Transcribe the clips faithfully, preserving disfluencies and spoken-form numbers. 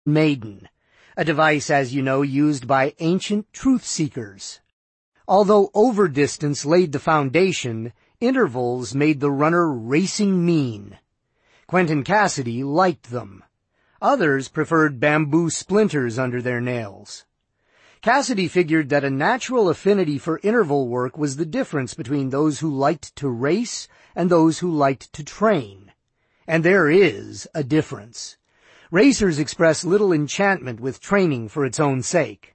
Maiden, a device, as you know, used by ancient truth seekers. Although overdistance laid the foundation, intervals made the runner racing mean. Quentin Cassidy liked them. Others preferred bamboo splinters under their nails. Cassidy figured that a natural affinity for interval work was the difference between those who liked to race and those who liked to train. And there is a difference. Racers express little enchantment with training for its own sake.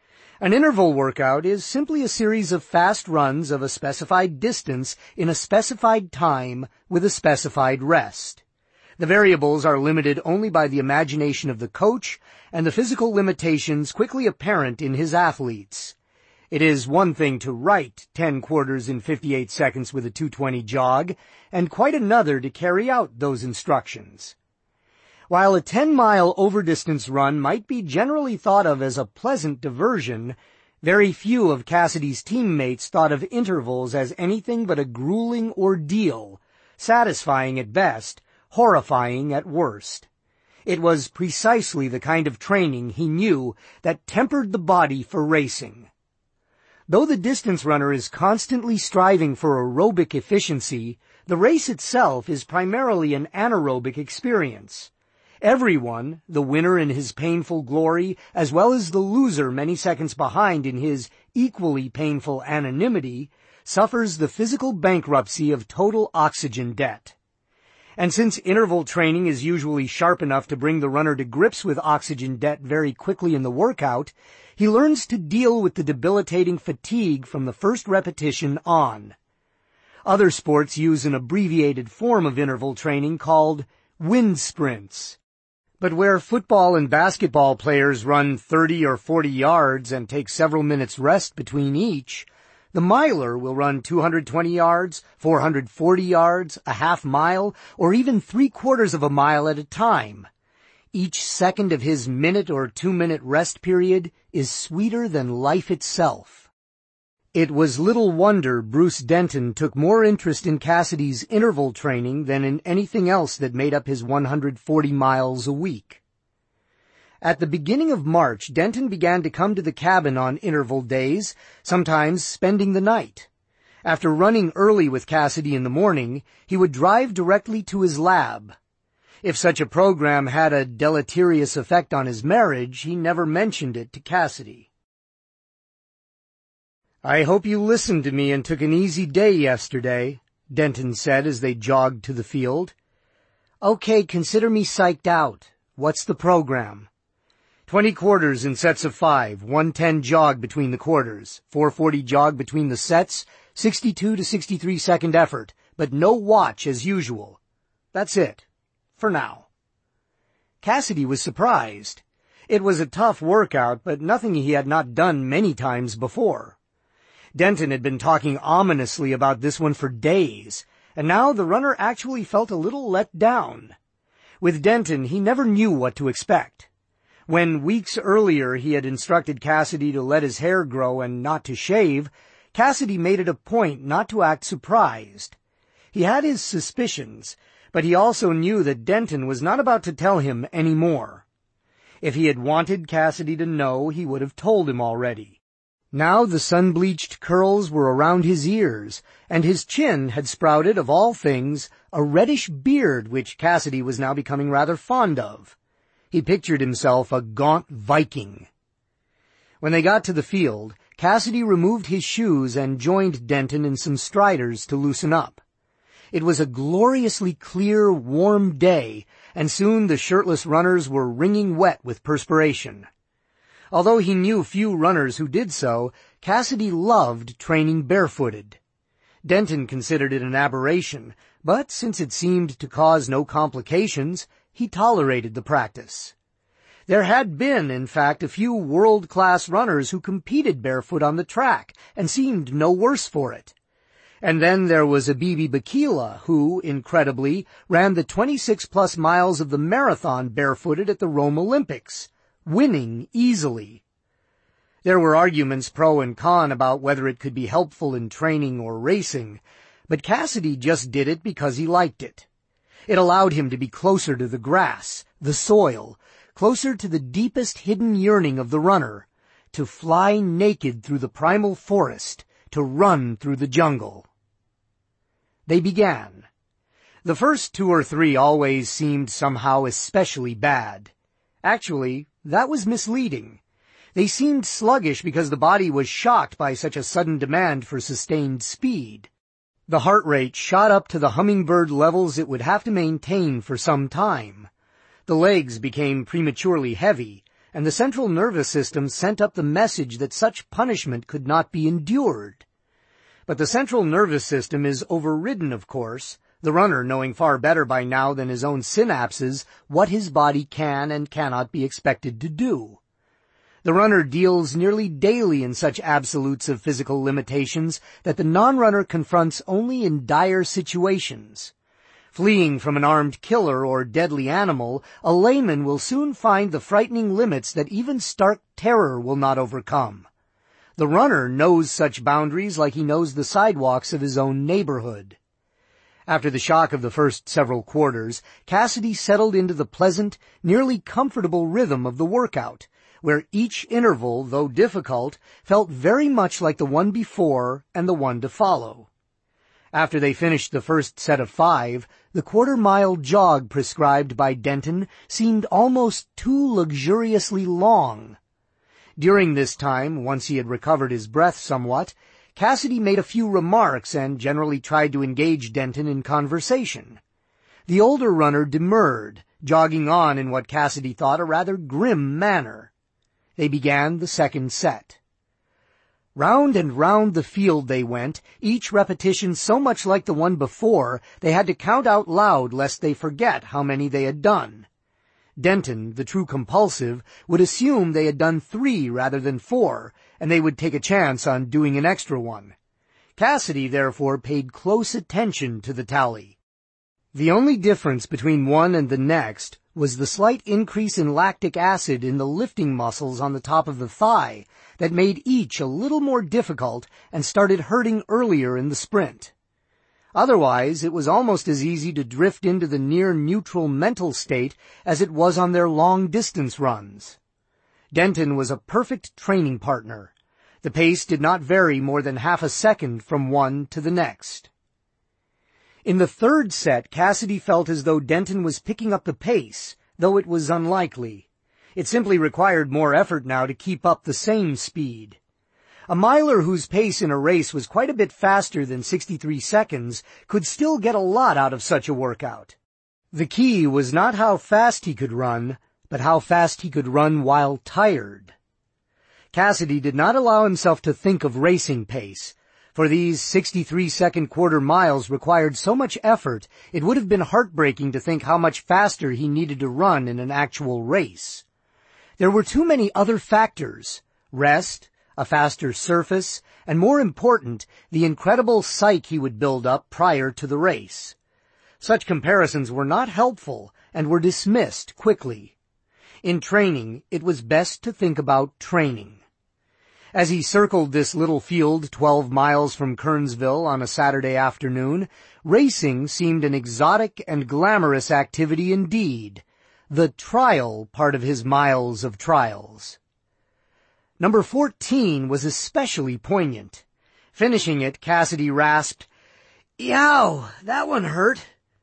An interval workout is simply a series of fast runs of a specified distance in a specified time with a specified rest. The variables are limited only by the imagination of the coach and the physical limitations quickly apparent in his athletes. It is one thing to write ten quarters in fifty-eight seconds with a two twenty jog, and quite another to carry out those instructions. While a ten-mile overdistance run might be generally thought of as a pleasant diversion, very few of Cassidy's teammates thought of intervals as anything but a grueling ordeal, satisfying at best, horrifying at worst. It was precisely the kind of training he knew that tempered the body for racing. Though the distance runner is constantly striving for aerobic efficiency, the race itself is primarily an anaerobic experience. Everyone, the winner in his painful glory, as well as the loser many seconds behind in his equally painful anonymity, suffers the physical bankruptcy of total oxygen debt. And since interval training is usually sharp enough to bring the runner to grips with oxygen debt very quickly in the workout, he learns to deal with the debilitating fatigue from the first repetition on. Other sports use an abbreviated form of interval training called wind sprints. But where football and basketball players run thirty or forty yards and take several minutes rest between each, the miler will run two hundred twenty yards, four hundred forty yards, a half mile, or even three quarters of a mile at a time. Each second of his minute or two-minute rest period is sweeter than life itself. It was little wonder Bruce Denton took more interest in Cassidy's interval training than in anything else that made up his one hundred forty miles a week. At the beginning of March, Denton began to come to the cabin on interval days, sometimes spending the night. After running early with Cassidy in the morning, he would drive directly to his lab. If such a program had a deleterious effect on his marriage, he never mentioned it to Cassidy. "I hope you listened to me and took an easy day yesterday," Denton said as they jogged to the field. "Okay, consider me psyched out. What's the program?" Twenty quarters in sets of five, one ten jog between the quarters, four forty jog between the sets, sixty-two to sixty-three second effort, but no watch as usual. That's it. For now. Cassidy was surprised. It was a tough workout, but nothing he had not done many times before. Denton had been talking ominously about this one for days, and now the runner actually felt a little let down. With Denton, he never knew what to expect. When weeks earlier he had instructed Cassidy to let his hair grow and not to shave, Cassidy made it a point not to act surprised. He had his suspicions, but he also knew that Denton was not about to tell him any more. If he had wanted Cassidy to know, he would have told him already. Now the sun-bleached curls were around his ears, and his chin had sprouted, of all things, a reddish beard which Cassidy was now becoming rather fond of. He pictured himself a gaunt Viking. When they got to the field, Cassidy removed his shoes and joined Denton in some striders to loosen up. It was a gloriously clear, warm day, and soon the shirtless runners were wringing wet with perspiration. Although he knew few runners who did so, Cassidy loved training barefooted. Denton considered it an aberration, but since it seemed to cause no complications, he tolerated the practice. There had been, in fact, a few world-class runners who competed barefoot on the track and seemed no worse for it. And then there was Abebe Bikila, who, incredibly, ran the twenty-six plus miles of the marathon barefooted at the Rome Olympics, winning easily. There were arguments pro and con about whether it could be helpful in training or racing, but Cassidy just did it because he liked it. It allowed him to be closer to the grass, the soil, closer to the deepest hidden yearning of the runner, to fly naked through the primal forest, to run through the jungle. They began. The first two or three always seemed somehow especially bad. Actually, that was misleading. They seemed sluggish because the body was shocked by such a sudden demand for sustained speed. The heart rate shot up to the hummingbird levels it would have to maintain for some time. The legs became prematurely heavy, and the central nervous system sent up the message that such punishment could not be endured. But the central nervous system is overridden, of course, the runner knowing far better by now than his own synapses what his body can and cannot be expected to do. The runner deals nearly daily in such absolutes of physical limitations that the non-runner confronts only in dire situations. Fleeing from an armed killer or deadly animal, a layman will soon find the frightening limits that even stark terror will not overcome. The runner knows such boundaries like he knows the sidewalks of his own neighborhood. After the shock of the first several quarters, Cassidy settled into the pleasant, nearly comfortable rhythm of the workout, where each interval, though difficult, felt very much like the one before and the one to follow. After they finished the first set of five, the quarter-mile jog prescribed by Denton seemed almost too luxuriously long. During this time, once he had recovered his breath somewhat, Cassidy made a few remarks and generally tried to engage Denton in conversation. The older runner demurred, jogging on in what Cassidy thought a rather grim manner. They began the second set. Round and round the field they went, each repetition so much like the one before, they had to count out loud lest they forget how many they had done. Denton, the true compulsive, would assume they had done three rather than four, and they would take a chance on doing an extra one. Cassidy, therefore, paid close attention to the tally. The only difference between one and the next was the slight increase in lactic acid in the lifting muscles on the top of the thigh that made each a little more difficult and started hurting earlier in the sprint. Otherwise, it was almost as easy to drift into the near-neutral mental state as it was on their long-distance runs. Denton was a perfect training partner. The pace did not vary more than half a second from one to the next. In the third set, Cassidy felt as though Denton was picking up the pace, though it was unlikely. It simply required more effort now to keep up the same speed. A miler whose pace in a race was quite a bit faster than sixty-three seconds could still get a lot out of such a workout. The key was not how fast he could run, but how fast he could run while tired. Cassidy did not allow himself to think of racing pace. For these sixty-three second quarter miles required so much effort, it would have been heartbreaking to think how much faster he needed to run in an actual race. There were too many other factors: rest, a faster surface, and more important, the incredible psyche he would build up prior to the race. Such comparisons were not helpful and were dismissed quickly. In training, it was best to think about training. As he circled this little field twelve miles from Kernsville on a Saturday afternoon, racing seemed an exotic and glamorous activity indeed, the trial part of his miles of trials. Number fourteen was especially poignant. Finishing it, Cassidy rasped, "Yow, that one hurt.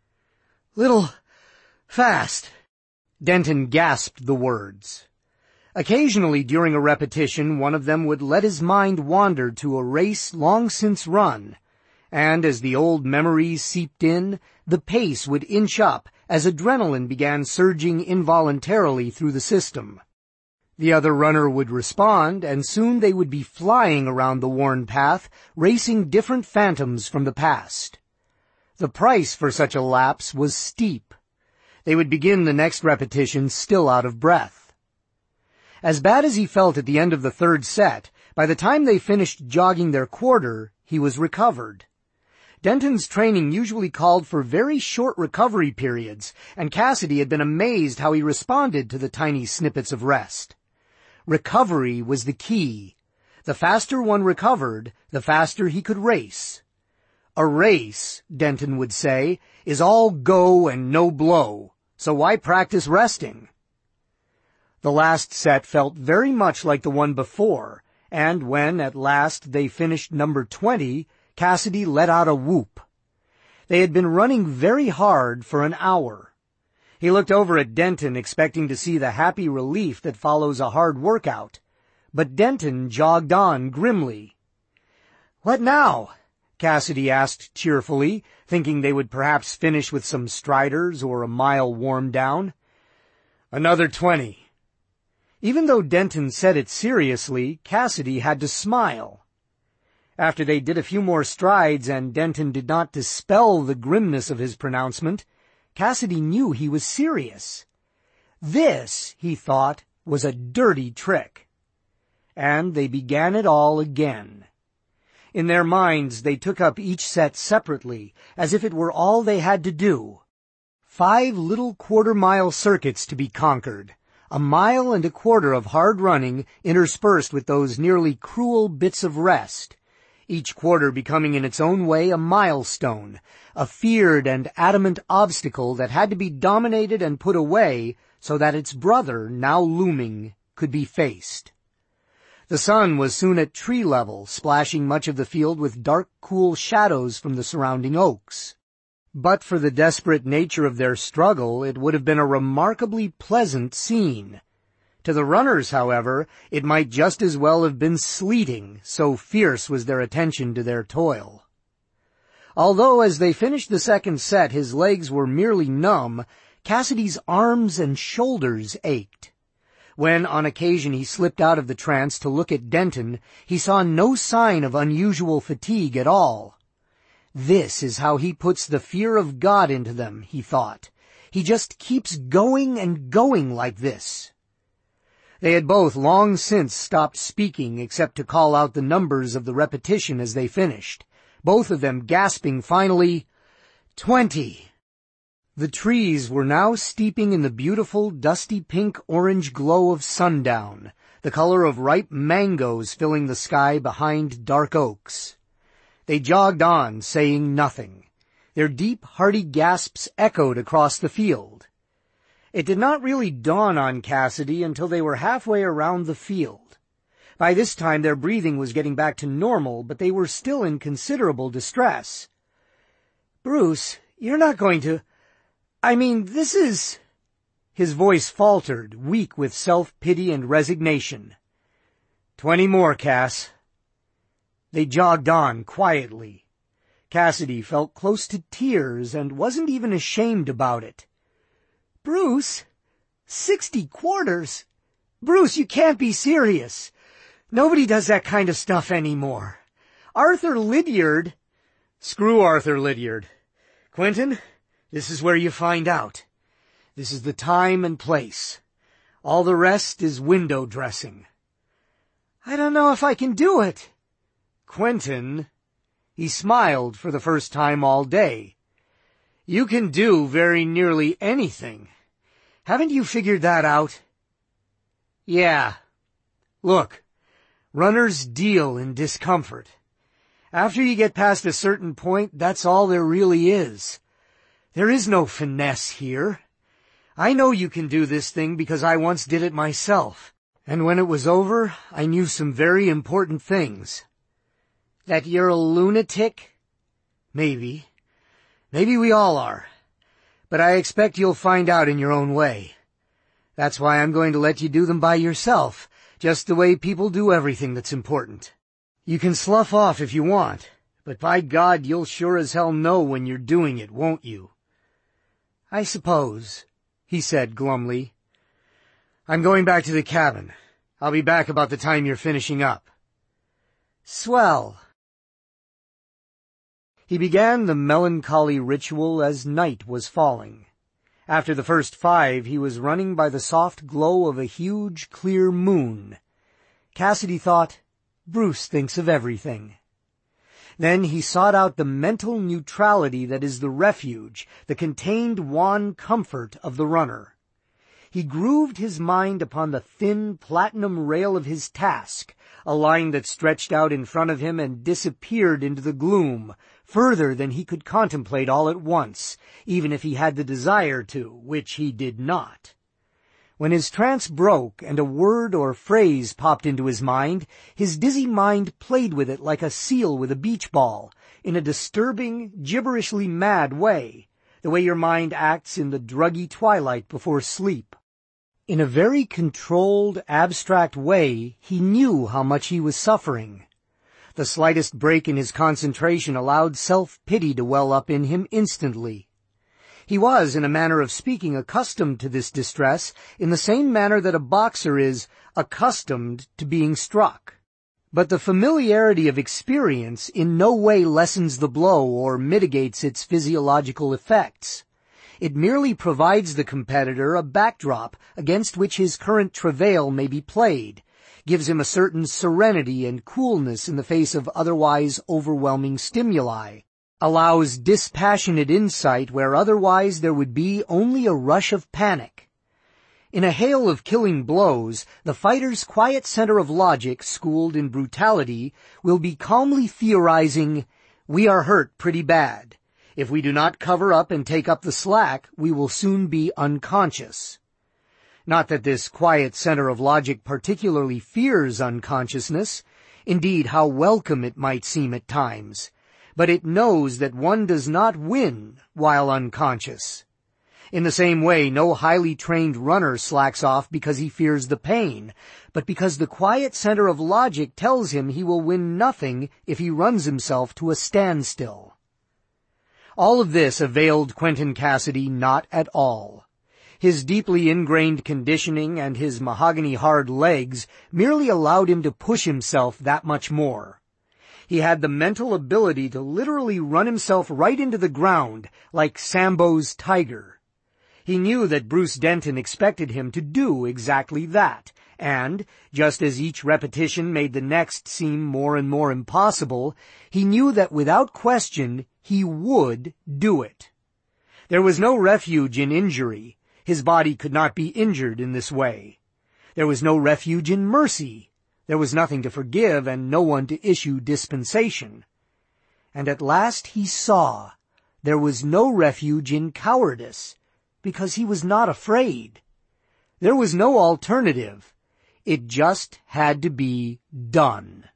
Little fast." Denton gasped the words. Occasionally during a repetition, one of them would let his mind wander to a race long since run, and as the old memories seeped in, the pace would inch up as adrenaline began surging involuntarily through the system. The other runner would respond, and soon they would be flying around the worn path, racing different phantoms from the past. The price for such a lapse was steep. They would begin the next repetition still out of breath. As bad as he felt at the end of the third set, by the time they finished jogging their quarter, he was recovered. Denton's training usually called for very short recovery periods, and Cassidy had been amazed how he responded to the tiny snippets of rest. Recovery was the key. The faster one recovered, the faster he could race. A race, Denton would say, is all go and no blow, so why practice resting? The last set felt very much like the one before, and when, at last, they finished number twenty, Cassidy let out a whoop. They had been running very hard for an hour. He looked over at Denton, expecting to see the happy relief that follows a hard workout, but Denton jogged on grimly. "What now?" Cassidy asked cheerfully, thinking they would perhaps finish with some striders or a mile warm down. "Another twenty." Even though Denton said it seriously, Cassidy had to smile. After they did a few more strides and Denton did not dispel the grimness of his pronouncement, Cassidy knew he was serious. This, he thought, was a dirty trick. And they began it all again. In their minds, they took up each set separately, as if it were all they had to do. Five little quarter-mile circuits to be conquered, a mile and a quarter of hard running interspersed with those nearly cruel bits of rest, each quarter becoming in its own way a milestone, a feared and adamant obstacle that had to be dominated and put away so that its brother, now looming, could be faced. The sun was soon at tree level, splashing much of the field with dark, cool shadows from the surrounding oaks. But for the desperate nature of their struggle, it would have been a remarkably pleasant scene. To the runners, however, it might just as well have been sleeting, so fierce was their attention to their toil. Although as they finished the second set his legs were merely numb, Cassidy's arms and shoulders ached. When on occasion he slipped out of the trance to look at Denton, he saw no sign of unusual fatigue at all. This is how he puts the fear of God into them, he thought. He just keeps going and going like this. They had both long since stopped speaking except to call out the numbers of the repetition as they finished, both of them gasping finally, "Twenty!" The trees were now steeping in the beautiful dusty pink-orange glow of sundown, the color of ripe mangoes filling the sky behind dark oaks. They jogged on, saying nothing. Their deep, hearty gasps echoed across the field. It did not really dawn on Cassidy until they were halfway around the field. By this time their breathing was getting back to normal, but they were still in considerable distress. "Bruce, you're not going to... I mean, this is..." His voice faltered, weak with self-pity and resignation. "Twenty more, Cass." They jogged on quietly. Cassidy felt close to tears and wasn't even ashamed about it. "Bruce, sixty quarters? Bruce, you can't be serious. Nobody does that kind of stuff anymore. Arthur Lydiard..." "Screw Arthur Lydiard. Quentin, this is where you find out. This is the time and place. All the rest is window dressing." "I don't know if I can do it." "Quentin," he smiled for the first time all day, "you can do very nearly anything. Haven't you figured that out?" "Yeah. Look, runners deal in discomfort. After you get past a certain point, that's all there really is. There is no finesse here. I know you can do this thing because I once did it myself, and when it was over, I knew some very important things." "That you're a lunatic?" "Maybe. Maybe we all are. But I expect you'll find out in your own way. That's why I'm going to let you do them by yourself, just the way people do everything that's important. You can slough off if you want, but by God, you'll sure as hell know when you're doing it, won't you?" "I suppose," he said glumly. "I'm going back to the cabin. I'll be back about the time you're finishing up." "Swell." He began the melancholy ritual as night was falling. After the first five, he was running by the soft glow of a huge, clear moon. Cassidy thought, Bruce thinks of everything. Then he sought out the mental neutrality that is the refuge, the contained wan comfort of the runner. He grooved his mind upon the thin platinum rail of his task, a line that stretched out in front of him and disappeared into the gloom, further than he could contemplate all at once, even if he had the desire to, which he did not. When his trance broke and a word or phrase popped into his mind, his dizzy mind played with it like a seal with a beach ball, in a disturbing, gibberishly mad way, the way your mind acts in the druggy twilight before sleep. In a very controlled, abstract way, he knew how much he was suffering. The slightest break in his concentration allowed self-pity to well up in him instantly. He was, in a manner of speaking, accustomed to this distress in the same manner that a boxer is accustomed to being struck. But the familiarity of experience in no way lessens the blow or mitigates its physiological effects. It merely provides the competitor a backdrop against which his current travail may be played, gives him a certain serenity and coolness in the face of otherwise overwhelming stimuli, allows dispassionate insight where otherwise there would be only a rush of panic. In a hail of killing blows, the fighter's quiet center of logic, schooled in brutality, will be calmly theorizing, "We are hurt pretty bad. If we do not cover up and take up the slack, we will soon be unconscious." Not that this quiet center of logic particularly fears unconsciousness. Indeed, how welcome it might seem at times. But it knows that one does not win while unconscious. In the same way, no highly trained runner slacks off because he fears the pain, but because the quiet center of logic tells him he will win nothing if he runs himself to a standstill. All of this availed Quentin Cassidy not at all. His deeply ingrained conditioning and his mahogany-hard legs merely allowed him to push himself that much more. He had the mental ability to literally run himself right into the ground, like Sambo's tiger. He knew that Bruce Denton expected him to do exactly that, and, just as each repetition made the next seem more and more impossible, he knew that without question he would do it. There was no refuge in injury. His body could not be injured in this way. There was no refuge in mercy. There was nothing to forgive and no one to issue dispensation. And at last he saw there was no refuge in cowardice, because he was not afraid. There was no alternative. It just had to be done.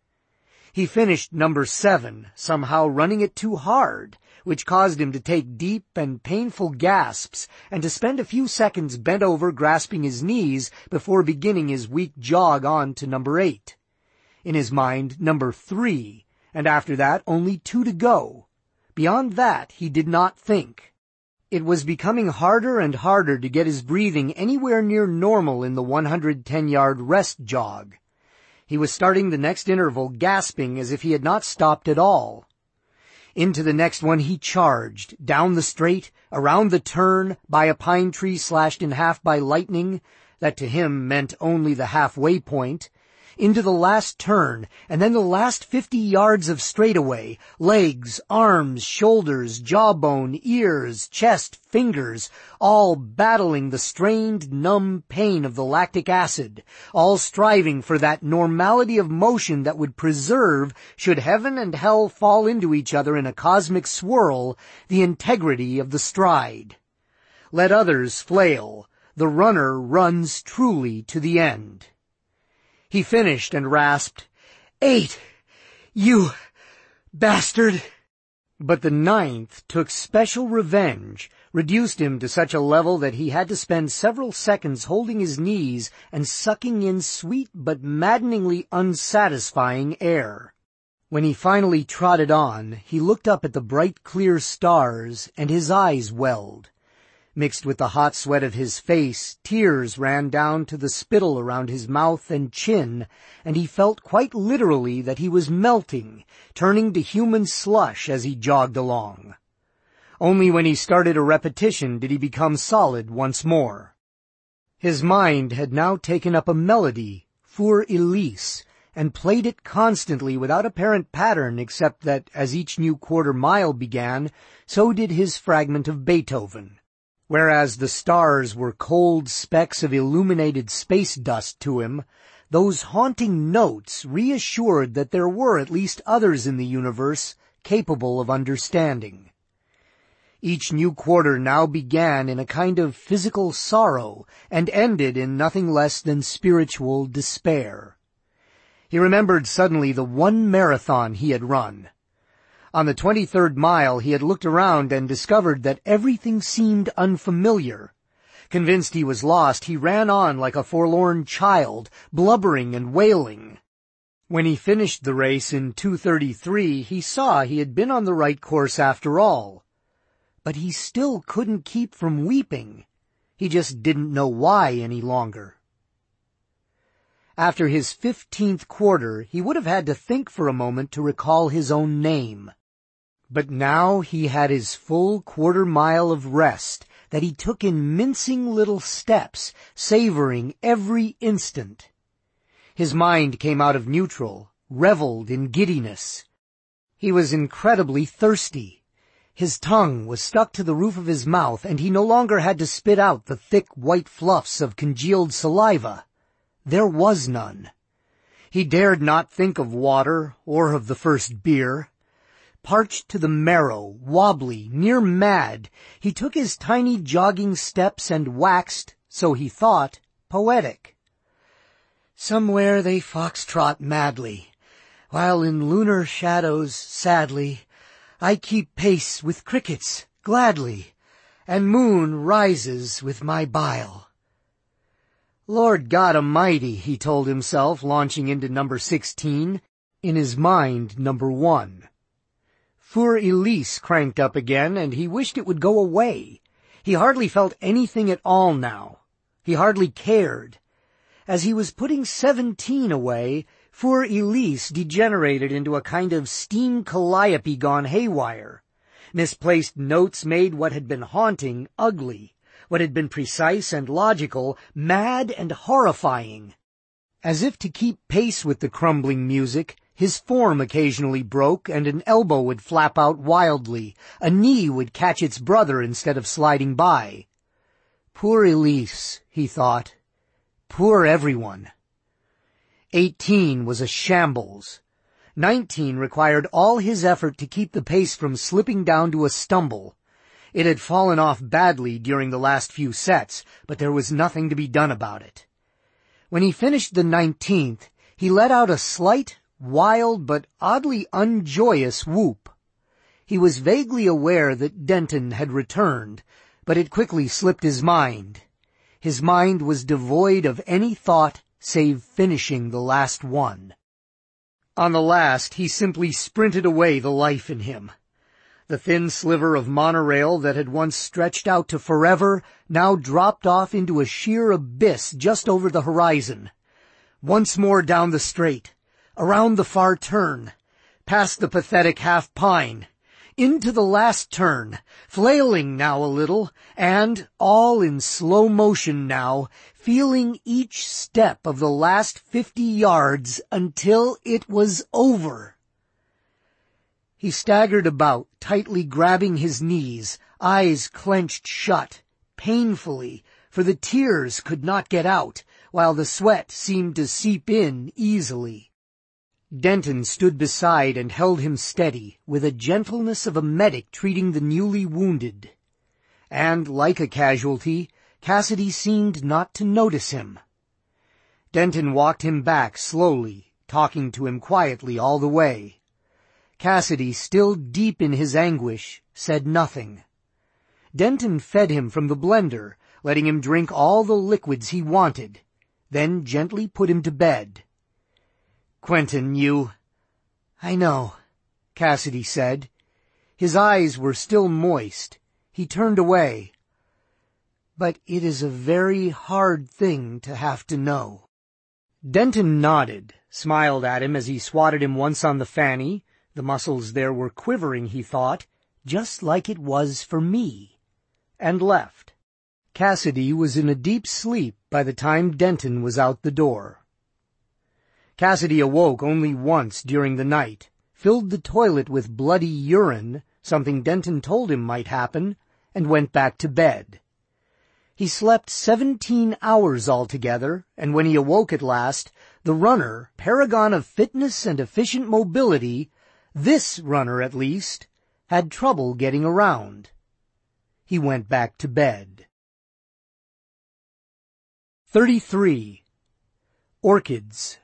He finished number seven, somehow running it too hard, which caused him to take deep and painful gasps and to spend a few seconds bent over grasping his knees before beginning his weak jog on to number eight. In his mind, number three, and after that only two to go. Beyond that, he did not think. It was becoming harder and harder to get his breathing anywhere near normal in the one hundred ten yard rest jog. He was starting the next interval gasping as if he had not stopped at all. Into the next one he charged, down the straight, around the turn, by a pine tree slashed in half by lightning, that to him meant only the halfway point, into the last turn, and then the last fifty yards of straightaway, legs, arms, shoulders, jawbone, ears, chest, fingers, all battling the strained, numb pain of the lactic acid, all striving for that normality of motion that would preserve, should heaven and hell fall into each other in a cosmic swirl, the integrity of the stride. Let others flail. The runner runs truly to the end. He finished and rasped, "Eight! You bastard!" But the ninth took special revenge, reduced him to such a level that he had to spend several seconds holding his knees and sucking in sweet but maddeningly unsatisfying air. When he finally trotted on, he looked up at the bright clear stars and his eyes welled. Mixed with the hot sweat of his face, tears ran down to the spittle around his mouth and chin, and he felt quite literally that he was melting, turning to human slush as he jogged along. Only when he started a repetition did he become solid once more. His mind had now taken up a melody, Für Elise, and played it constantly without apparent pattern except that as each new quarter mile began, so did his fragment of Beethoven. Whereas the stars were cold specks of illuminated space dust to him, those haunting notes reassured that there were at least others in the universe capable of understanding. Each new quarter now began in a kind of physical sorrow and ended in nothing less than spiritual despair. He remembered suddenly the one marathon he had run. On the twenty-third mile he had looked around and discovered that everything seemed unfamiliar. Convinced he was lost, he ran on like a forlorn child, blubbering and wailing. When he finished the race in two thirty-three, he saw he had been on the right course after all. But he still couldn't keep from weeping. He just didn't know why any longer. After his fifteenth quarter, he would have had to think for a moment to recall his own name. But now he had his full quarter mile of rest that he took in mincing little steps, savoring every instant. His mind came out of neutral, reveled in giddiness. He was incredibly thirsty. His tongue was stuck to the roof of his mouth, and he no longer had to spit out the thick white fluffs of congealed saliva. There was none. He dared not think of water or of the first beer. Parched to the marrow, wobbly, near mad, he took his tiny jogging steps and waxed, so he thought, poetic. Somewhere they foxtrot madly, while in lunar shadows, sadly, I keep pace with crickets, gladly, and moon rises with my bile. Lord God Almighty, he told himself, launching into number sixteen, in his mind number one. Für Elise cranked up again, and he wished it would go away. He hardly felt anything at all now. He hardly cared. As he was putting seventeen away, Für Elise degenerated into a kind of steam calliope gone haywire. Misplaced notes made what had been haunting ugly, what had been precise and logical mad and horrifying. As if to keep pace with the crumbling music, his form occasionally broke, and an elbow would flap out wildly. A knee would catch its brother instead of sliding by. Poor Elise, he thought. Poor everyone. Eighteen was a shambles. Nineteen required all his effort to keep the pace from slipping down to a stumble. It had fallen off badly during the last few sets, but there was nothing to be done about it. When he finished the nineteenth, he let out a slight, wild but oddly unjoyous whoop. He was vaguely aware that Denton had returned, but it quickly slipped his mind. His mind was devoid of any thought save finishing the last one. On the last, he simply sprinted away the life in him. The thin sliver of monorail that had once stretched out to forever now dropped off into a sheer abyss just over the horizon. Once more down the straight, around the far turn, past the pathetic half-pine, into the last turn, flailing now a little, and, all in slow motion now, feeling each step of the last fifty yards until it was over. He staggered about, tightly grabbing his knees, eyes clenched shut, painfully, for the tears could not get out, while the sweat seemed to seep in easily. Denton stood beside and held him steady, with a gentleness of a medic treating the newly wounded. And, like a casualty, Cassidy seemed not to notice him. Denton walked him back slowly, talking to him quietly all the way. Cassidy, still deep in his anguish, said nothing. Denton fed him from the blender, letting him drink all the liquids he wanted, then gently put him to bed. "Quentin, you—" "I know," Cassidy said. His eyes were still moist. He turned away. "But it is a very hard thing to have to know." Denton nodded, smiled at him as he swatted him once on the fanny. The muscles there were quivering, he thought, just like it was for me, and left. Cassidy was in a deep sleep by the time Denton was out the door. Cassidy awoke only once during the night, filled the toilet with bloody urine, something Denton told him might happen, and went back to bed. He slept seventeen hours altogether, and when he awoke at last, the runner, paragon of fitness and efficient mobility, this runner at least, had trouble getting around. he went back to bed. thirty-three. Orchids.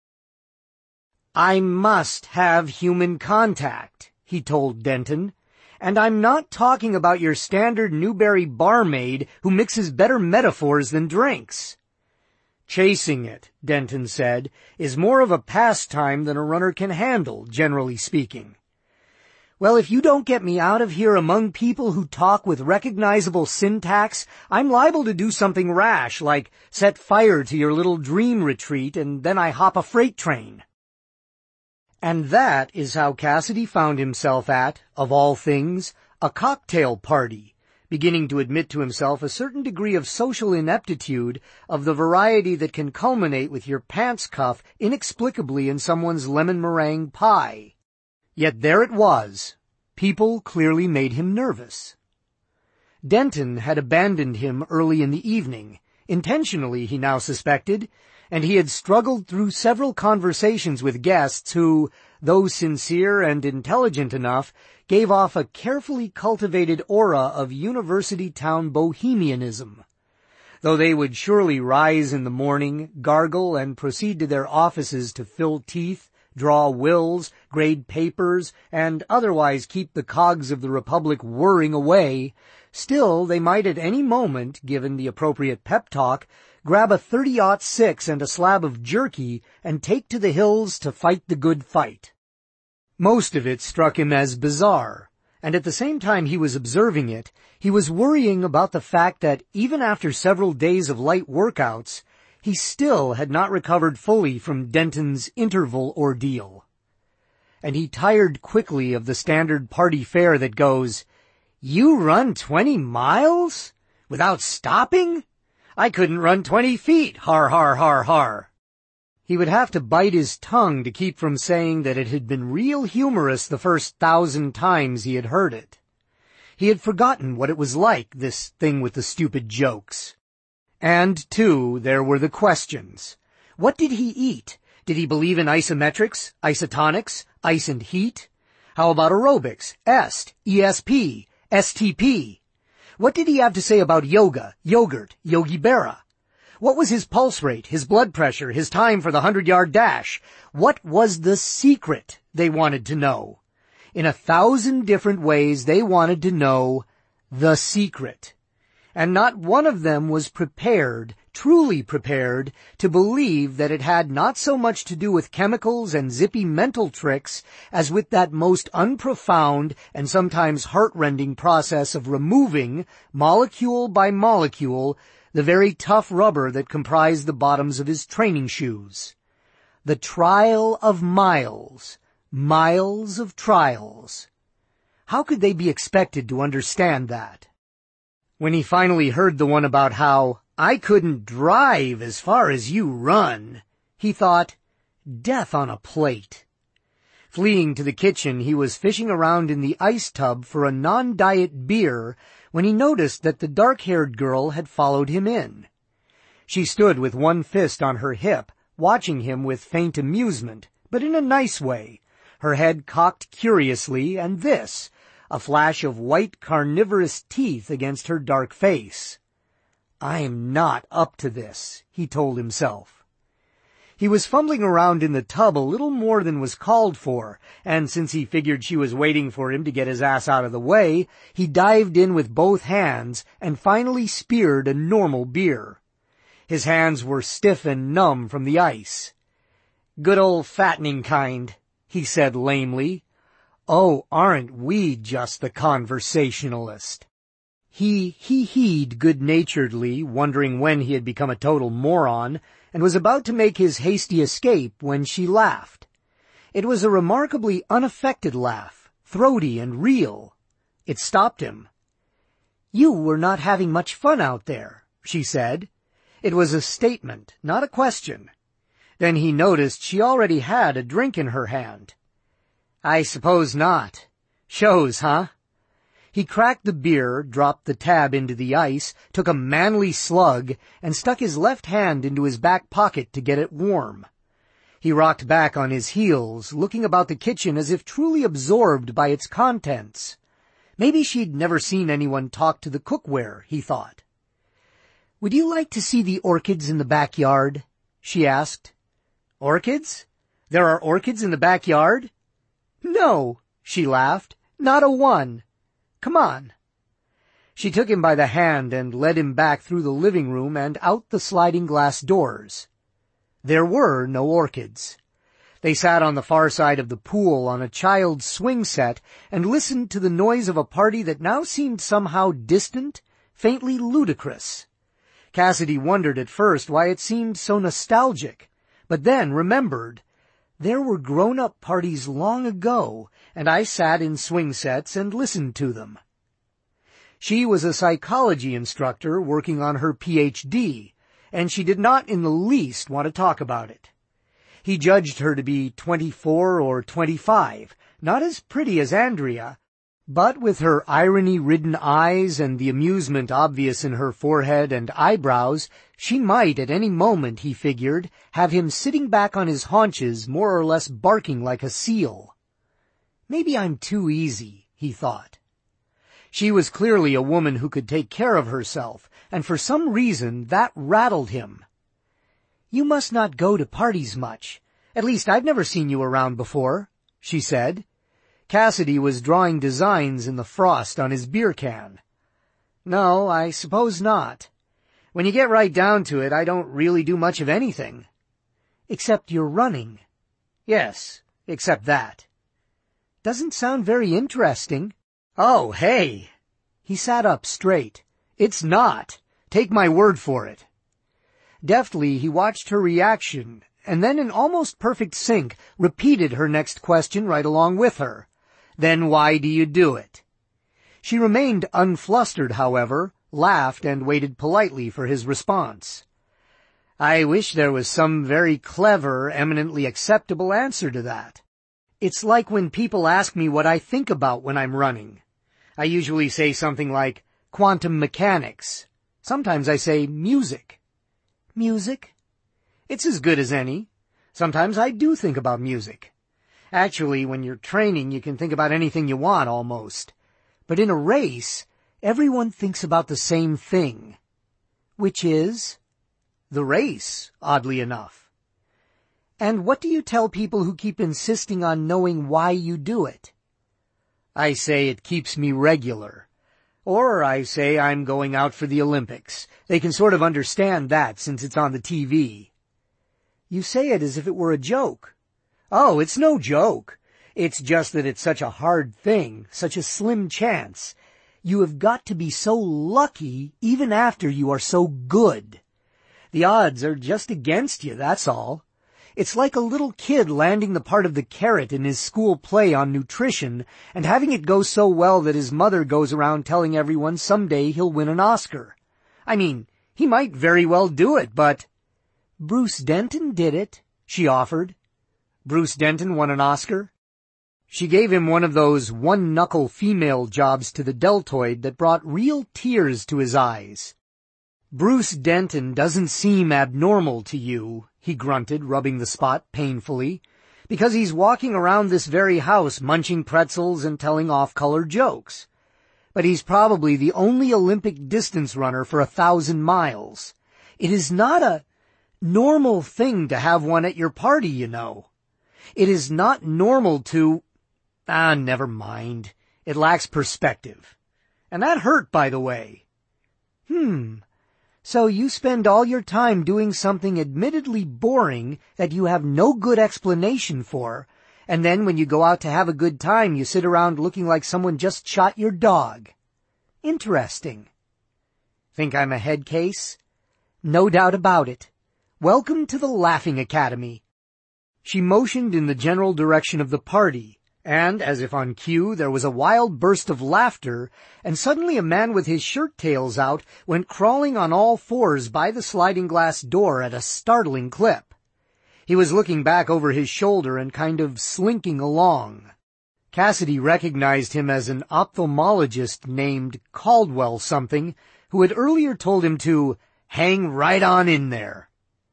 "I must have human contact," he told Denton. "And I'm not talking about your standard Newberry barmaid who mixes better metaphors than drinks." "Chasing it," Denton said, "is more of a pastime than a runner can handle, generally speaking." "Well, if you don't get me out of here among people who talk with recognizable syntax, I'm liable to do something rash, like set fire to your little dream retreat, and then I hop a freight train." And that is how Cassidy found himself at, of all things, a cocktail party, beginning to admit to himself a certain degree of social ineptitude of the variety that can culminate with your pants cuff inexplicably in someone's lemon meringue pie. Yet there it was. People clearly made him nervous. Denton had abandoned him early in the evening, intentionally, he now suspected, and he had struggled through several conversations with guests who, though sincere and intelligent enough, gave off a carefully cultivated aura of university town bohemianism. Though they would surely rise in the morning, gargle, and proceed to their offices to fill teeth, draw wills, grade papers, and otherwise keep the cogs of the Republic whirring away, still they might at any moment, given the appropriate pep talk, grab a thirty aught six and a slab of jerky and take to the hills to fight the good fight. Most of it struck him as bizarre, and at the same time he was observing it, he was worrying about the fact that even after several days of light workouts, he still had not recovered fully from Denton's interval ordeal. And he tired quickly of the standard party fare that goes, "You run twenty miles? Without stopping? I couldn't run twenty feet, har har har har." He would have to bite his tongue to keep from saying that it had been real humorous the first thousand times he had heard it. He had forgotten what it was like, this thing with the stupid jokes. And, too, there were the questions. What did he eat? Did he believe in isometrics, isotonics, ice and heat? How about aerobics, est, E S P, S T P? What did he have to say about yoga, yogurt, Yogi Berra? What was his pulse rate, his blood pressure, his time for the hundred-yard dash? What was the secret, they wanted to know? In a thousand different ways, they wanted to know the secret. And not one of them was prepared, truly prepared, to believe that it had not so much to do with chemicals and zippy mental tricks as with that most unprofound and sometimes heart-rending process of removing, molecule by molecule, the very tough rubber that comprised the bottoms of his training shoes. The trial of miles, miles of trials. How could they be expected to understand that? When he finally heard the one about how "I couldn't drive as far as you run," he thought, death on a plate. Fleeing to the kitchen, he was fishing around in the ice tub for a non-diet beer when he noticed that the dark-haired girl had followed him in. She stood with one fist on her hip, watching him with faint amusement, but in a nice way, her head cocked curiously, and this, a flash of white carnivorous teeth against her dark face. "I'm not up to this," he told himself. He was fumbling around in the tub a little more than was called for, and since he figured she was waiting for him to get his ass out of the way, he dived in with both hands and finally speared a normal beer. His hands were stiff and numb from the ice. "Good old fattening kind," he said lamely. Oh, aren't we just the conversationalist? He hee-heed good-naturedly, wondering when he had become a total moron, and was about to make his hasty escape when she laughed. It was a remarkably unaffected laugh, throaty and real. It stopped him. "You were not having much fun out there," she said. It was a statement, not a question. Then he noticed she already had a drink in her hand. "I suppose not. Shows, huh?" He cracked the beer, dropped the tab into the ice, took a manly slug, and stuck his left hand into his back pocket to get it warm. He rocked back on his heels, looking about the kitchen as if truly absorbed by its contents. Maybe she'd never seen anyone talk to the cookware, he thought. "Would you like to see the orchids in the backyard?" she asked. "Orchids? There are orchids in the backyard?" "No," she laughed. "Not a one. Come on." She took him by the hand and led him back through the living room and out the sliding glass doors. There were no orchids. They sat on the far side of the pool on a child's swing set and listened to the noise of a party that now seemed somehow distant, faintly ludicrous. Cassidy wondered at first why it seemed so nostalgic, but then remembered, there were grown-up parties long ago, and I sat in swing sets and listened to them. She was a psychology instructor working on her P H D, and she did not in the least want to talk about it. He judged her to be twenty-four or twenty-five, not as pretty as Andrea, but with her irony-ridden eyes and the amusement obvious in her forehead and eyebrows, she might at any moment, he figured, have him sitting back on his haunches more or less barking like a seal. Maybe I'm too easy, he thought. She was clearly a woman who could take care of herself, and for some reason that rattled him. "You must not go to parties much. At least I've never seen you around before," she said. Cassidy was drawing designs in the frost on his beer can. "No, I suppose not. When you get right down to it, I don't really do much of anything." "Except your running." "Yes, except that." "Doesn't sound very interesting." "Oh, hey!" He sat up straight. "It's not. Take my word for it." Deftly, he watched her reaction, and then in almost perfect sync, repeated her next question right along with her. "Then why do you do it?" She remained unflustered, however, laughed, and waited politely for his response. "I wish there was some very clever, eminently acceptable answer to that. It's like when people ask me what I think about when I'm running. I usually say something like quantum mechanics. Sometimes I say music." "Music?" "It's as good as any. Sometimes I do think about music. Actually, when you're training, you can think about anything you want, almost. But in a race, everyone thinks about the same thing." "Which is?" "The race, oddly enough." "And what do you tell people who keep insisting on knowing why you do it?" "I say it keeps me regular. Or I say I'm going out for the Olympics. They can sort of understand that since it's on the T V. "You say it as if it were a joke." "Oh, it's no joke. It's just that it's such a hard thing, such a slim chance. You have got to be so lucky even after you are so good. The odds are just against you, that's all. It's like a little kid landing the part of the carrot in his school play on nutrition and having it go so well that his mother goes around telling everyone someday he'll win an Oscar. I mean, he might very well do it, but—" "Bruce Denton did it," she offered. "Bruce Denton won an Oscar?" She gave him one of those one-knuckle female jobs to the deltoid that brought real tears to his eyes. "Bruce Denton doesn't seem abnormal to you," he grunted, rubbing the spot painfully, "because he's walking around this very house munching pretzels and telling off-color jokes. But he's probably the only Olympic distance runner for a thousand miles. It is not a normal thing to have one at your party, you know. It is not normal to— Ah, never mind. It lacks perspective. And that hurt, by the way." Hmm. "So you spend all your time doing something admittedly boring that you have no good explanation for, and then when you go out to have a good time you sit around looking like someone just shot your dog. Interesting." "Think I'm a head case?" "No doubt about it. Welcome to the Laughing Academy." She motioned in the general direction of the party, and, as if on cue, there was a wild burst of laughter, and suddenly a man with his shirt-tails out went crawling on all fours by the sliding glass door at a startling clip. He was looking back over his shoulder and kind of slinking along. Cassidy recognized him as an ophthalmologist named Caldwell something, who had earlier told him to hang right on in there.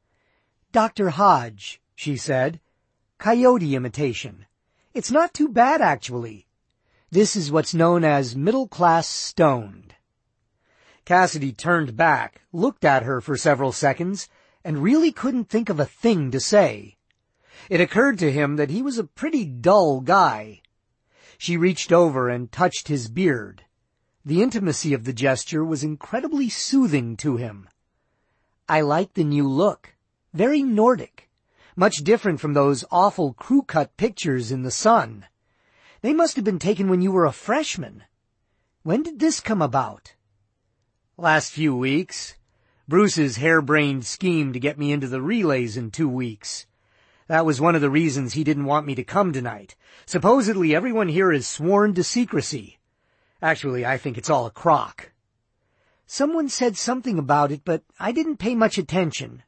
"Doctor Hodge," she said. "Coyote imitation. It's not too bad, actually." This is what's known as middle-class stoned. Cassidy turned back, looked at her for several seconds, and really couldn't think of a thing to say. It occurred to him that he was a pretty dull guy. She reached over and touched his beard. The intimacy of the gesture was incredibly soothing to him. I like the new look. Very Nordic. Much different from those awful crew-cut pictures in the Sun. They must have been taken when you were a freshman. When did this come about? Last few weeks. Bruce's harebrained scheme to get me into the relays in two weeks. That was one of the reasons he didn't want me to come tonight. Supposedly everyone here is sworn to secrecy. Actually, I think it's all a crock. Someone said something about it, but I didn't pay much attention.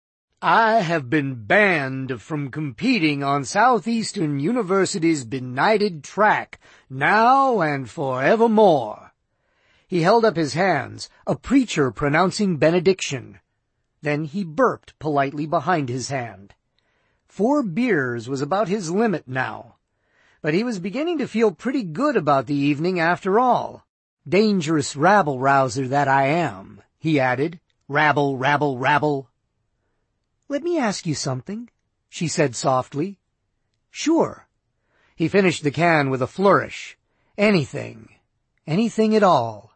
I have been banned from competing on Southeastern University's benighted track, now and forevermore. He held up his hands, a preacher pronouncing benediction. Then he burped politely behind his hand. Four beers was about his limit now. But he was beginning to feel pretty good about the evening after all. Dangerous rabble-rouser that I am, he added. Rabble, rabble, rabble. Let me ask you something, she said softly. Sure. He finished the can with a flourish. Anything. Anything at all.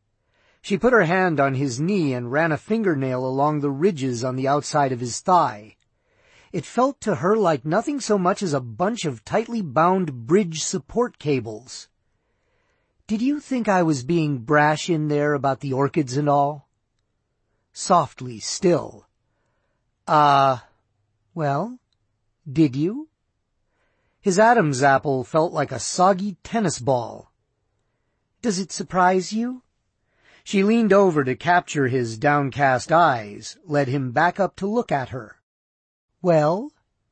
She put her hand on his knee and ran a fingernail along the ridges on the outside of his thigh. It felt to her like nothing so much as a bunch of tightly bound bridge support cables. Did you think I was being brash in there about the orchids and all? Softly still. Uh, well, did you? His Adam's apple felt like a soggy tennis ball. Does it surprise you? She leaned over to capture his downcast eyes, led him back up to look at her. Well?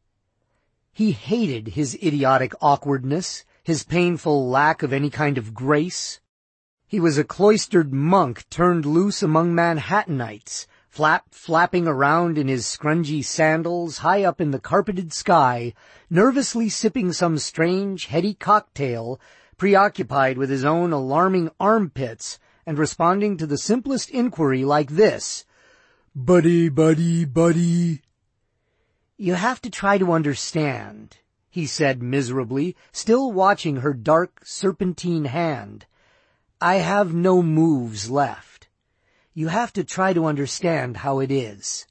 He hated his idiotic awkwardness, his painful lack of any kind of grace. He was a cloistered monk turned loose among Manhattanites, flap flapping around in his scrungy sandals high up in the carpeted sky, nervously sipping some strange, heady cocktail, preoccupied with his own alarming armpits, and responding to the simplest inquiry like this. Buddy, buddy, buddy. You have to try to understand, he said miserably, still watching her dark, serpentine hand. I have no moves left. You have to try to understand how it is.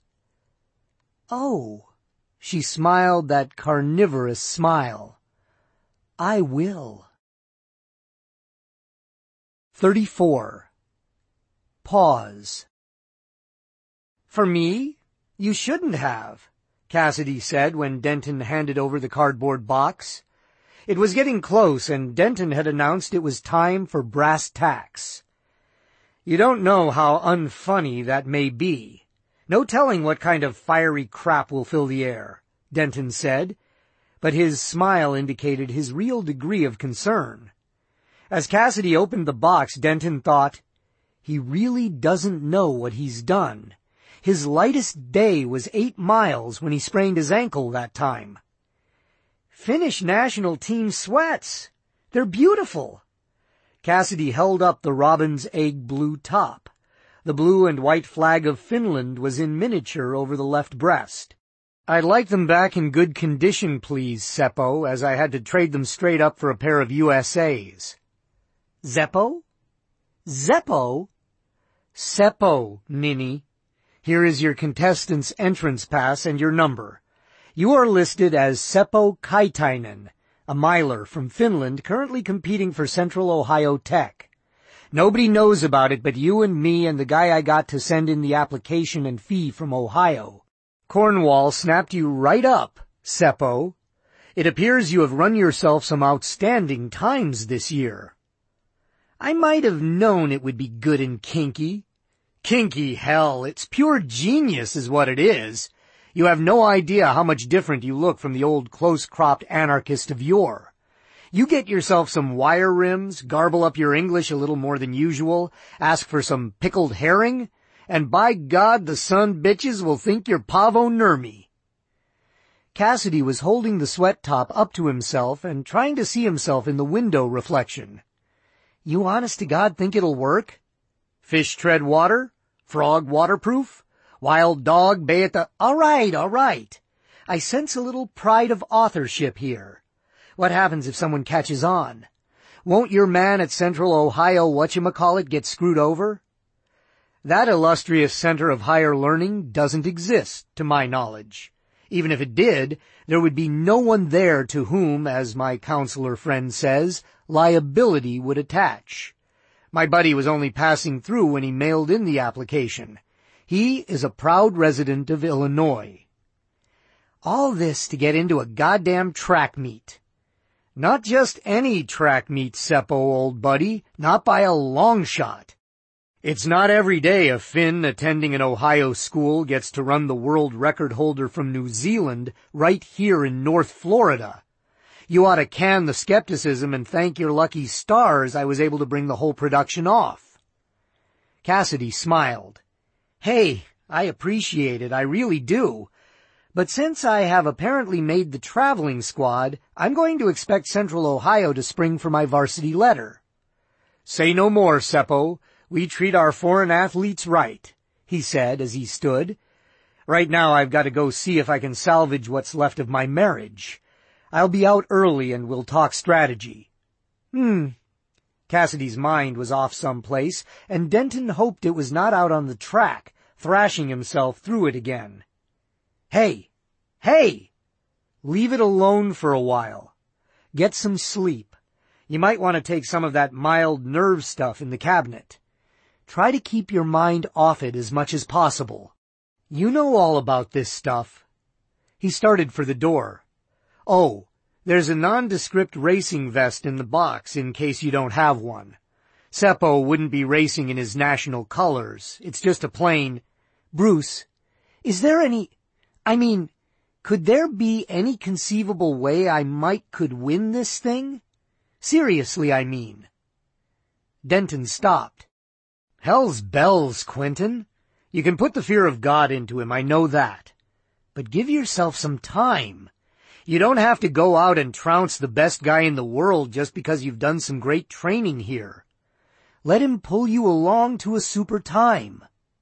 Oh, she smiled that carnivorous smile. I will. Thirty-four. Pause. For me? You shouldn't have, Cassidy said when Denton handed over the cardboard box. It was getting close, and Denton had announced it was time for brass tacks. You don't know how unfunny that may be. No telling what kind of fiery crap will fill the air, Denton said, but his smile indicated his real degree of concern. As Cassidy opened the box, Denton thought, he really doesn't know what he's done. His lightest day was eight miles when he sprained his ankle that time. Finnish national team sweats. They're beautiful. Cassidy held up the robin's egg blue top. The blue and white flag of Finland was in miniature over the left breast. I'd like them back in good condition, please, Seppo, as I had to trade them straight up for a pair of U S As. Zeppo? Zeppo? Seppo, ninny. Here is your contestant's entrance pass and your number. You are listed as Seppo Kaitainen, a miler from Finland currently competing for Central Ohio Tech. Nobody knows about it but you and me and the guy I got to send in the application and fee from Ohio. Cornwall snapped you right up, Seppo. It appears you have run yourself some outstanding times this year. I might have known it would be good and kinky. Kinky, hell, it's pure genius is what it is. You have no idea how much different you look from the old close-cropped anarchist of yore. You get yourself some wire rims, garble up your English a little more than usual, ask for some pickled herring, and by God the son bitches will think you're Pavo Nurmi. Cassidy was holding the sweat top up to himself and trying to see himself in the window reflection. You honest to God think it'll work? Fish tread water? Frog waterproof? Wild dog bay at the... All right, all right. I sense a little pride of authorship here. What happens if someone catches on? Won't your man at Central Ohio whatchamacallit get screwed over? That illustrious center of higher learning doesn't exist, to my knowledge. Even if it did, there would be no one there to whom, as my counselor friend says, liability would attach. My buddy was only passing through when he mailed in the application. He is a proud resident of Illinois. All this to get into a goddamn track meet. Not just any track meet, Seppo, old buddy, not by a long shot. It's not every day a Finn attending an Ohio school gets to run the world record holder from New Zealand right here in North Florida. You ought to can the skepticism and thank your lucky stars I was able to bring the whole production off. Cassidy smiled. Hey, I appreciate it, I really do. But since I have apparently made the traveling squad, I'm going to expect Central Ohio to spring for my varsity letter. Say no more, Seppo. We treat our foreign athletes right, he said as he stood. Right now I've got to go see if I can salvage what's left of my marriage. I'll be out early and we'll talk strategy. Hmm. Cassidy's mind was off someplace, and Denton hoped it was not out on the track, thrashing himself through it again. Hey! Hey! Leave it alone for a while. Get some sleep. You might want to take some of that mild nerve stuff in the cabinet. Try to keep your mind off it as much as possible. You know all about this stuff. He started for the door. Oh, there's a nondescript racing vest in the box in case you don't have one. Seppo wouldn't be racing in his national colors. It's just a plain... Bruce, is there any... I mean, could there be any conceivable way I might could win this thing? Seriously, I mean. Denton stopped. Hell's bells, Quentin. You can put the fear of God into him, I know that. But give yourself some time. You don't have to go out and trounce the best guy in the world just because you've done some great training here. Let him pull you along to a super time.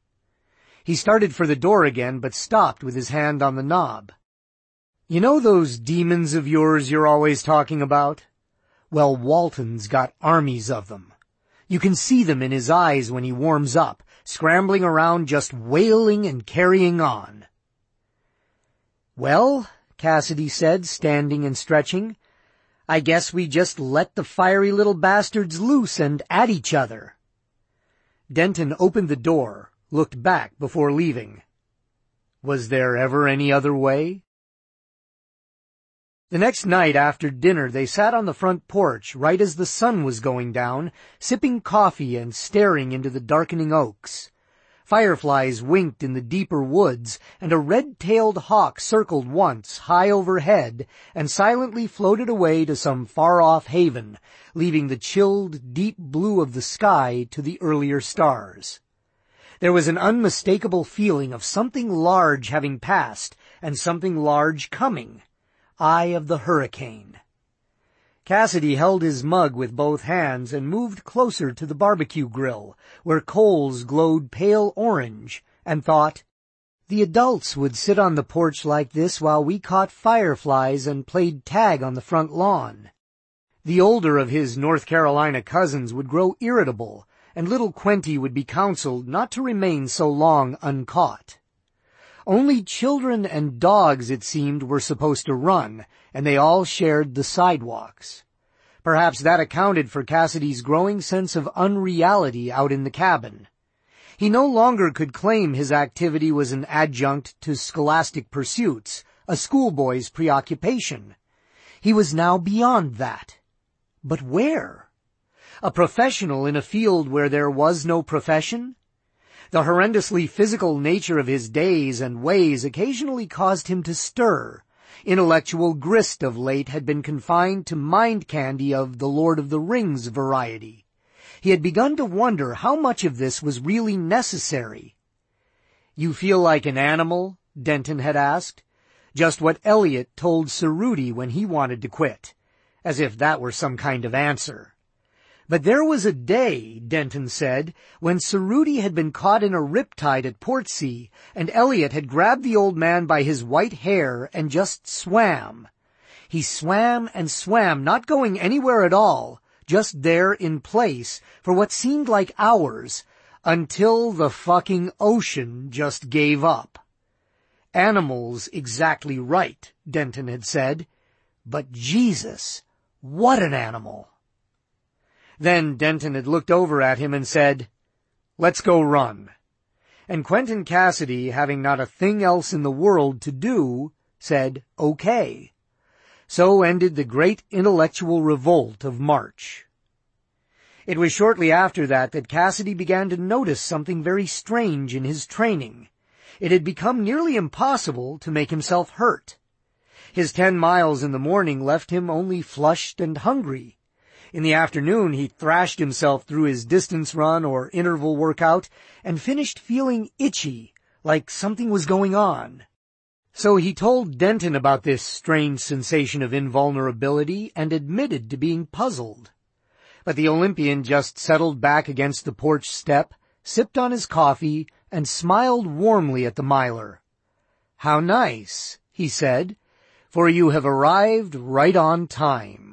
He started for the door again, but stopped with his hand on the knob. You know those demons of yours you're always talking about? Well, Walton's got armies of them. You can see them in his eyes when he warms up, scrambling around just wailing and carrying on. Well, Cassidy said, standing and stretching, I guess we just let the fiery little bastards loose and at each other. Denton opened the door, looked back before leaving. Was there ever any other way? The next night after dinner they sat on the front porch right as the sun was going down, sipping coffee and staring into the darkening oaks. Fireflies winked in the deeper woods, and a red-tailed hawk circled once high overhead and silently floated away to some far-off haven, leaving the chilled, deep blue of the sky to the earlier stars. There was an unmistakable feeling of something large having passed and something large coming. Eye of the hurricane. Cassidy held his mug with both hands and moved closer to the barbecue grill, where coals glowed pale orange, and thought, the adults would sit on the porch like this while we caught fireflies and played tag on the front lawn. The older of his North Carolina cousins would grow irritable, and little Quenty would be counseled not to remain so long uncaught. Only children and dogs, it seemed, were supposed to run, and they all shared the sidewalks. Perhaps that accounted for Cassidy's growing sense of unreality out in the cabin. He no longer could claim his activity was an adjunct to scholastic pursuits, a schoolboy's preoccupation. He was now beyond that. But where? A professional in a field where there was no profession? The horrendously physical nature of his days and ways occasionally caused him to stir. Intellectual grist of late had been confined to mind candy of the Lord of the Rings variety. He had begun to wonder how much of this was really necessary. You feel like an animal? Denton had asked. just what Elliot told Cerruti when he wanted to quit, as if that were some kind of answer. But there was a day, Denton said, when Cerruti had been caught in a riptide at Portsea, and Elliot had grabbed the old man by his white hair and just swam. He swam and swam, not going anywhere at all, just there in place for what seemed like hours, until the fucking ocean just gave up. Animals exactly right, Denton had said, but Jesus, what an animal. Then Denton had looked over at him and said, "Let's go run." And Quentin Cassidy, having not a thing else in the world to do, said, "Okay." So ended the great intellectual revolt of March. It was shortly after that that Cassidy began to notice something very strange in his training. It had become nearly impossible to make himself hurt. His ten miles in the morning left him only flushed and hungry. In the afternoon, he thrashed himself through his distance run or interval workout and finished feeling itchy, like something was going on. So he told Denton about this strange sensation of invulnerability and admitted to being puzzled. But the Olympian just settled back against the porch step, sipped on his coffee, and smiled warmly at the miler. "How nice," he said, "for you have arrived right on time."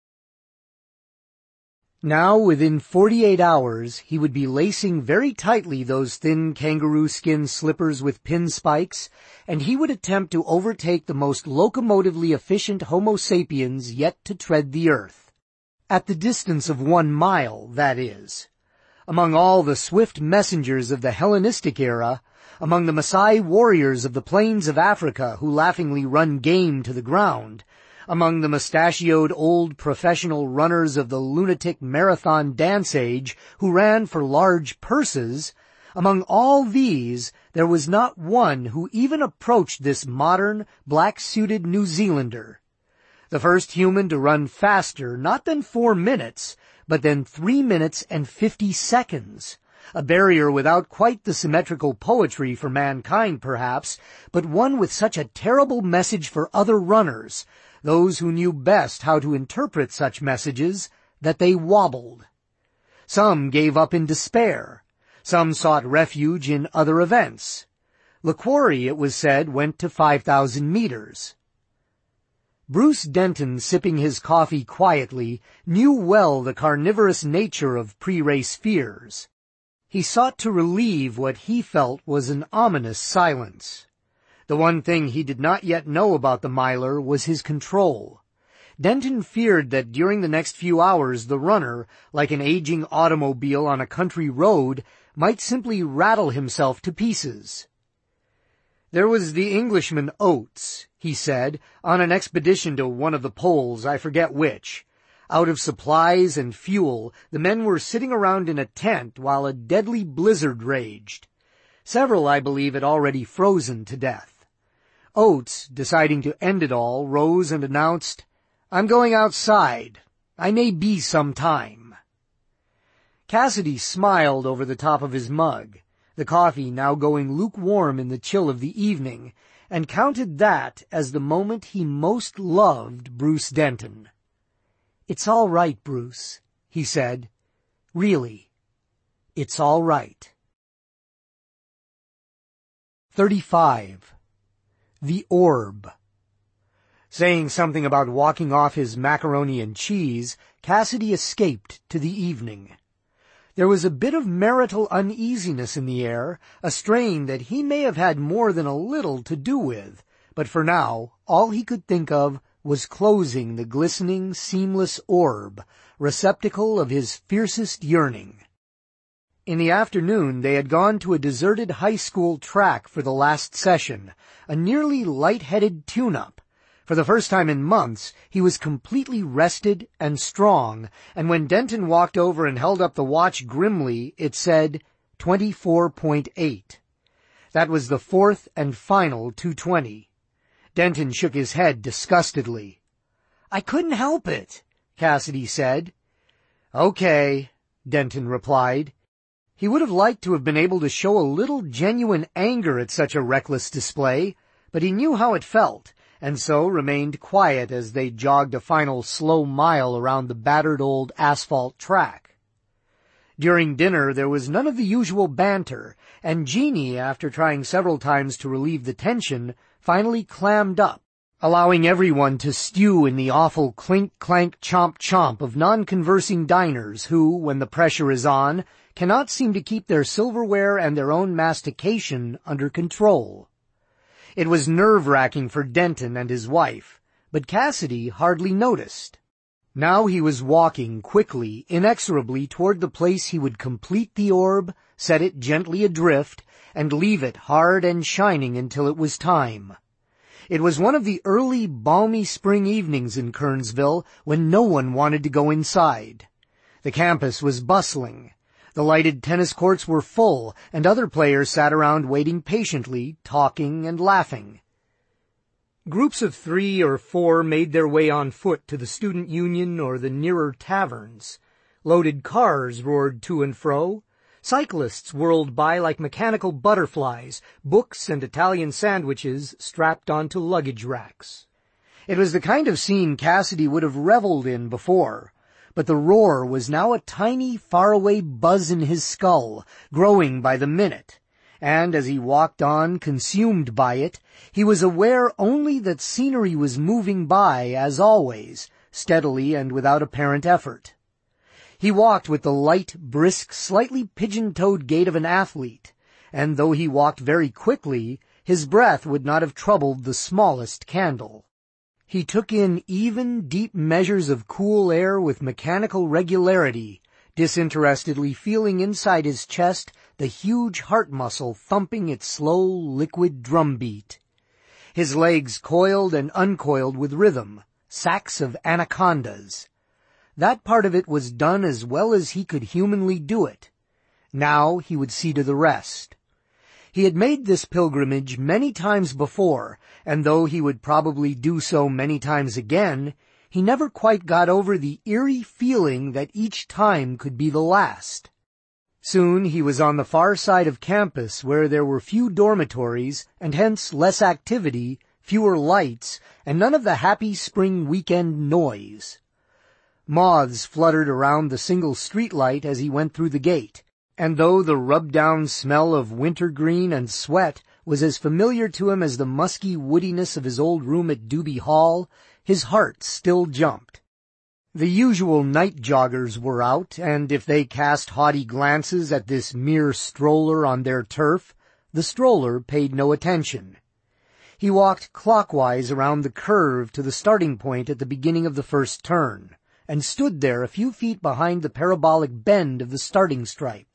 Now, within forty-eight hours, he would be lacing very tightly those thin kangaroo skin slippers with pin spikes, and he would attempt to overtake the most locomotively efficient Homo sapiens yet to tread the earth. At the distance of one mile, that is. Among all the swift messengers of the Hellenistic era, among the Maasai warriors of the plains of Africa who laughingly run game to the ground, among the mustachioed old professional runners of the lunatic marathon dance age who ran for large purses, among all these there was not one who even approached this modern, black-suited New Zealander. The first human to run faster, not than four minutes, but than three minutes and fifty seconds. A barrier without quite the symmetrical poetry for mankind, perhaps, but one with such a terrible message for other runners, those who knew best how to interpret such messages, that they wobbled. Some gave up in despair. Some sought refuge in other events. LaQuarrie, it was said, went to five thousand meters. Bruce Denton, sipping his coffee quietly, knew well the carnivorous nature of pre-race fears. He sought to relieve what he felt was an ominous silence. The one thing he did not yet know about the miler was his control. Denton feared that during the next few hours the runner, like an aging automobile on a country road, might simply rattle himself to pieces. "There was the Englishman Oates," he said, "on an expedition to one of the poles, I forget which. Out of supplies and fuel, the men were sitting around in a tent while a deadly blizzard raged. Several, I believe, had already frozen to death. Oates, deciding to end it all, rose and announced, 'I'm going outside. I may be some time.'" Cassidy smiled over the top of his mug, the coffee now going lukewarm in the chill of the evening, and counted that as the moment he most loved Bruce Denton. "It's all right, Bruce," he said. "Really, it's all right." thirty-five. The Orb. Saying something about walking off his macaroni and cheese, Cassidy escaped to the evening. There was a bit of marital uneasiness in the air, a strain that he may have had more than a little to do with, but for now all he could think of was closing the glistening, seamless orb, receptacle of his fiercest yearning. In the afternoon they had gone to a deserted high school track for the last session, a nearly light-headed tune-up. For the first time in months, he was completely rested and strong, and when Denton walked over and held up the watch grimly, it said twenty-four point eight. That was the fourth and final two twenty. Denton shook his head disgustedly. "I couldn't help it," Cassidy said. "Okay," Denton replied. He would have liked to have been able to show a little genuine anger at such a reckless display, but he knew how it felt, and so remained quiet as they jogged a final slow mile around the battered old asphalt track. During dinner there was none of the usual banter, and Jeannie, after trying several times to relieve the tension, finally clammed up, allowing everyone to stew in the awful clink-clank-chomp-chomp of non-conversing diners who, when the pressure is on, cannot seem to keep their silverware and their own mastication under control. It was nerve-wracking for Denton and his wife, but Cassidy hardly noticed. Now he was walking quickly, inexorably toward the place he would complete the orb, set it gently adrift, and leave it hard and shining until it was time. It was one of the early, balmy spring evenings in Kernsville when no one wanted to go inside. The campus was bustling. The lighted tennis courts were full, and other players sat around waiting patiently, talking and laughing. Groups of three or four made their way on foot to the student union or the nearer taverns. Loaded cars roared to and fro. Cyclists whirled by like mechanical butterflies, books and Italian sandwiches strapped onto luggage racks. It was the kind of scene Cassidy would have reveled in before, but the roar was now a tiny, faraway buzz in his skull, growing by the minute, and as he walked on, consumed by it, he was aware only that scenery was moving by, as always, steadily and without apparent effort. He walked with the light, brisk, slightly pigeon-toed gait of an athlete, and though he walked very quickly, his breath would not have troubled the smallest candle. He took in even, deep measures of cool air with mechanical regularity, disinterestedly feeling inside his chest the huge heart muscle thumping its slow, liquid drumbeat. His legs coiled and uncoiled with rhythm, sacks of anacondas. That part of it was done as well as he could humanly do it. Now he would see to the rest. He had made this pilgrimage many times before, and though he would probably do so many times again, he never quite got over the eerie feeling that each time could be the last. Soon he was on the far side of campus where there were few dormitories, and hence less activity, fewer lights, and none of the happy spring weekend noise. Moths fluttered around the single streetlight as he went through the gate, and though the rub-down smell of wintergreen and sweat was as familiar to him as the musky woodiness of his old room at Doobie Hall, his heart still jumped. The usual night joggers were out, and if they cast haughty glances at this mere stroller on their turf, the stroller paid no attention. He walked clockwise around the curve to the starting point at the beginning of the first turn, and stood there a few feet behind the parabolic bend of the starting stripe.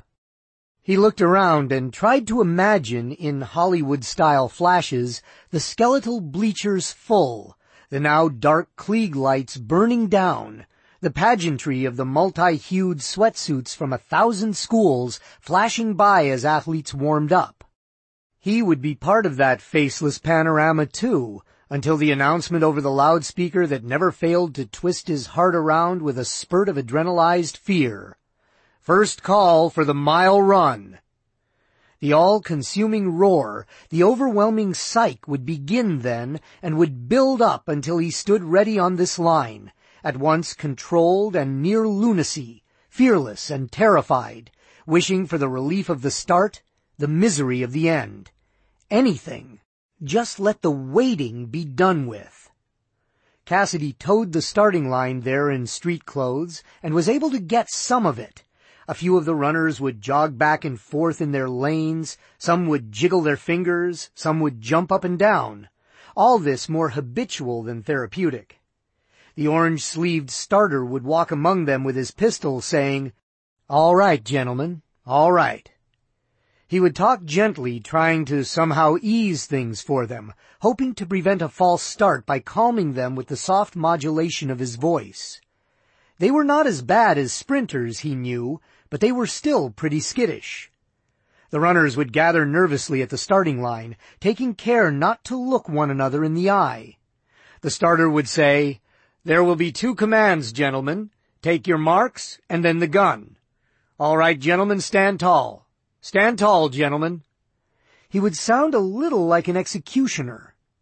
He looked around and tried to imagine, in Hollywood-style flashes, the skeletal bleachers full, the now dark Klieg lights burning down, the pageantry of the multi-hued sweatsuits from a thousand schools flashing by as athletes warmed up. He would be part of that faceless panorama, too, until the announcement over the loudspeaker that never failed to twist his heart around with a spurt of adrenalized fear. First call for the mile run. The all-consuming roar, the overwhelming psyche would begin then and would build up until he stood ready on this line, at once controlled and near lunacy, fearless and terrified, wishing for the relief of the start, the misery of the end. Anything. Just let the waiting be done with. Cassidy towed the starting line there in street clothes and was able to get some of it. A few of the runners would jog back and forth in their lanes, some would jiggle their fingers, some would jump up and down. All this more habitual than therapeutic. The orange-sleeved starter would walk among them with his pistol, saying, "All right, gentlemen, all right." He would talk gently, trying to somehow ease things for them, hoping to prevent a false start by calming them with the soft modulation of his voice. They were not as bad as sprinters, he knew, but they were still pretty skittish. The runners would gather nervously at the starting line, taking care not to look one another in the eye. The starter would say, "There will be two commands, gentlemen. Take your marks, and then the gun. All right, gentlemen, stand tall. Stand tall, gentlemen." He would sound a little like an executioner.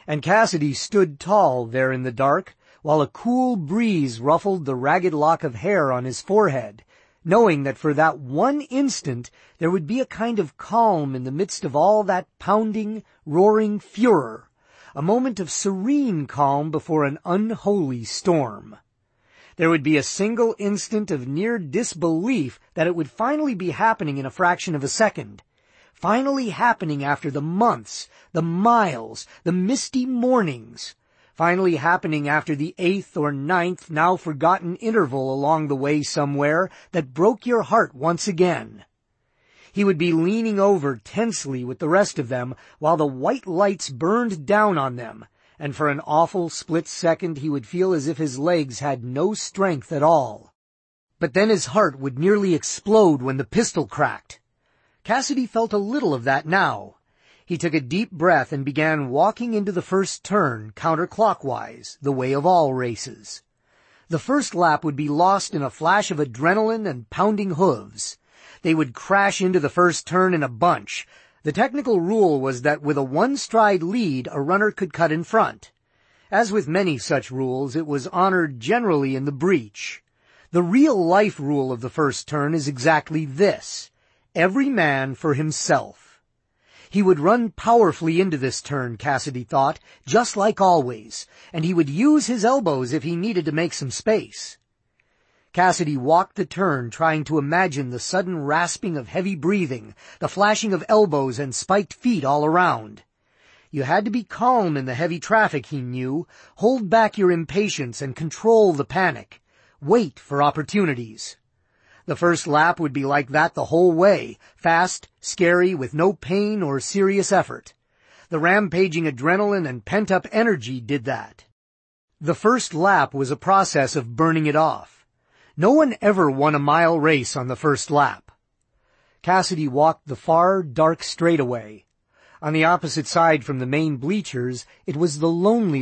and Cassidy stood tall there in the dark, while a cool breeze ruffled the ragged lock of hair on his forehead, knowing that for that one instant there would be a kind of calm in the midst of all that pounding, roaring furor, a moment of serene calm before an unholy storm. There would be a single instant of near disbelief that it would finally be happening in a fraction of a second, finally happening after the months, the miles, the misty mornings, finally happening after the eighth or ninth now forgotten interval along the way somewhere that broke your heart once again. He would be leaning over tensely with the rest of them while the white lights burned down on them, and for an awful split second he would feel as if his legs had no strength at all. But then his heart would nearly explode when the pistol cracked. Cassidy felt a little of that now. He took a deep breath and began walking into the first turn counterclockwise, the way of all races. The first lap would be lost in a flash of adrenaline and pounding hooves. They would crash into the first turn in a bunch. The technical rule was that with a one-stride lead, a runner could cut in front. As with many such rules, it was honored generally in the breach. The real-life rule of the first turn is exactly this: every man for himself. He would run powerfully into this turn, Cassidy thought, just like always, and he would use his elbows if he needed to make some space. Cassidy walked the turn, trying to imagine the sudden rasping of heavy breathing, the flashing of elbows and spiked feet all around. You had to be calm in the heavy traffic, he knew, hold back your impatience and control the panic, wait for opportunities. The first lap would be like that the whole way, fast, scary, with no pain or serious effort. The rampaging adrenaline and pent-up energy did that. The first lap was a process of burning it off. No one ever won a mile race on the first lap. Cassidy walked the far, dark straightaway. On the opposite side from the main bleachers, it was the loneliest